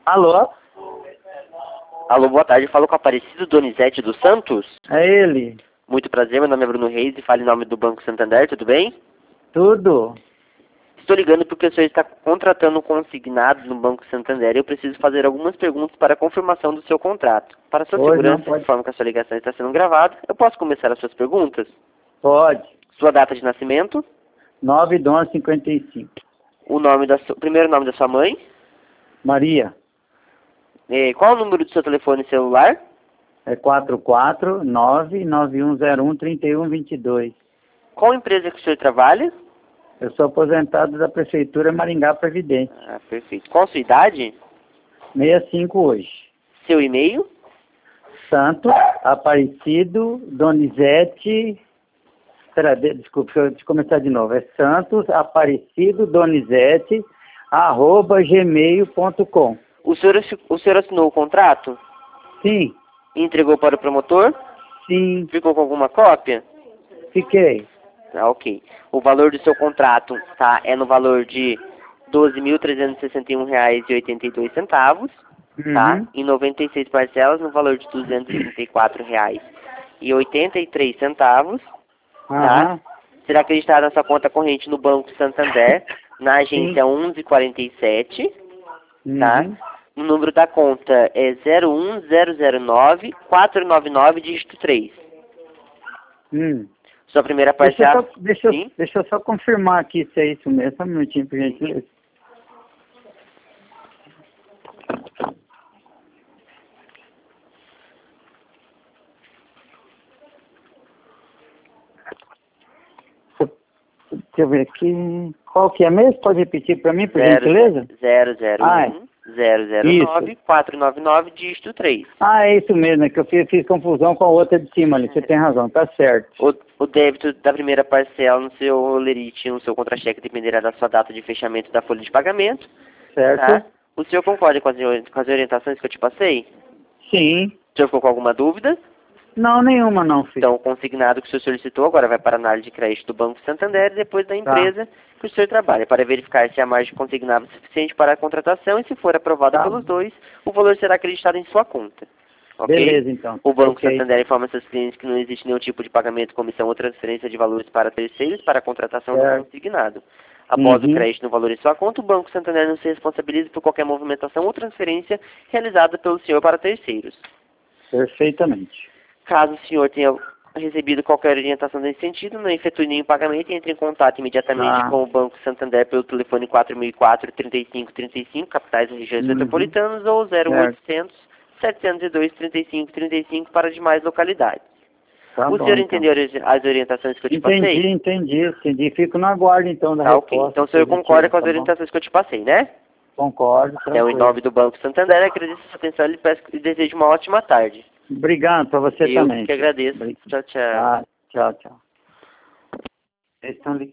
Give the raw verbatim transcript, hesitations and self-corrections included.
Alô? Alô, boa tarde. Falo com o Aparecido Donizete dos Santos. É ele. Muito prazer, meu nome é Bruno Reis e falo em nome do Banco Santander, tudo bem? Tudo? Estou ligando porque o senhor está contratando consignados no Banco Santander e eu preciso fazer algumas perguntas para a confirmação do seu contrato. Para sua Pois não, segurança, pode. informo que a sua ligação está sendo gravada. Eu posso começar as suas perguntas? Pode. Sua data de nascimento, nove de onze de cinquenta e cinco. o nome da su... o primeiro nome da sua mãe, Maria. eh, qual o número do seu telefone celular? É quatro quatro nove nove um zero um três um dois dois. Qual empresa que o senhor trabalha? Eu sou aposentado da Prefeitura Maringá Previdente. Ah, perfeito. Qual a sua idade? sessenta e cinco hoje. Seu e-mail? Santo, Aparecido, Donizete... Espera, de- desculpa, deixa eu começar de novo. É Santos, Aparecido, Donizete, arroba gmail ponto com. O senhor, assi- o senhor assinou o contrato? Sim, E entregou para o promotor? sim, Ficou com alguma cópia? fiquei. Ah, ok. O valor do seu contrato, tá, é no valor de doze mil trezentos e sessenta e um reais e oitenta e dois centavos, tá? Uhum. Em noventa e seis parcelas no valor de duzentos e trinta e quatro reais e oitenta e três centavos, tá? Aham. Será acreditado na sua conta corrente no Banco Santander, na agência Sim. onze quarenta e sete, tá? Uhum. O número da conta é zero um zero zero nove quatro nove nove, dígito três. Hum. Sua primeira Deixa, eu parcela... só, deixa, eu- Sim? deixa eu só confirmar aqui se é isso mesmo. Só um minutinho, por gentileza. Deixa eu ver aqui. Qual que é mesmo? Pode repetir para mim, por gentileza? zero zero Ah, é. um zero zero nove quatro nove nove, dígito três. Ah, é isso mesmo, é que eu fiz, fiz confusão com a outra de cima ali. Você tem razão, tá certo. O, o débito da primeira parcela no seu lerite, no seu contra-cheque, dependerá da sua data de fechamento da folha de pagamento. Certo? Tá? O senhor concorda com as, ori- com as orientações que eu te passei? Sim. O senhor ficou com alguma dúvida? Não, nenhuma não, filho. Então, o consignado que o senhor solicitou agora vai para a análise de crédito do Banco Santander e depois da empresa que o senhor trabalha, para verificar se a margem consignável é suficiente para a contratação e, se for aprovada Tá. pelos dois, o valor será acreditado em sua conta. Ok? Beleza, então. O Banco Ok. Santander informa seus clientes que não existe nenhum tipo de pagamento, comissão ou transferência de valores para terceiros para a contratação do Certo. consignado. Após Uhum. o crédito no valor em sua conta, o Banco Santander não se responsabiliza por qualquer movimentação ou transferência realizada pelo senhor para terceiros. Perfeitamente. Caso o senhor tenha recebido qualquer orientação nesse sentido, não efetue nenhum pagamento e entre em contato imediatamente Tá. com o Banco Santander pelo telefone quatro mil e quatro, trinta e cinco trinta e cinco, capitais e regiões Uhum. metropolitanas, ou zero Certo. oitocentos, setecentos e dois, trinta e cinco trinta e cinco para demais localidades. Tá o bom, senhor então. entendeu ori- as orientações que eu te Entendi, passei? entendi, entendi. Fico no aguardo, então, da Tá, ok. resposta. Então o senhor positiva, concorda com as tá bom? orientações que eu te passei, né? Concordo, Então, em tranquilo. nome do Banco Santander, agradeço a sua atenção e lhe peço- e desejo uma ótima tarde. Obrigado para você Eu também. que filho. agradeço. Obri- Tchau, tchau. Tá, tchau, tchau. Eles estão ligando.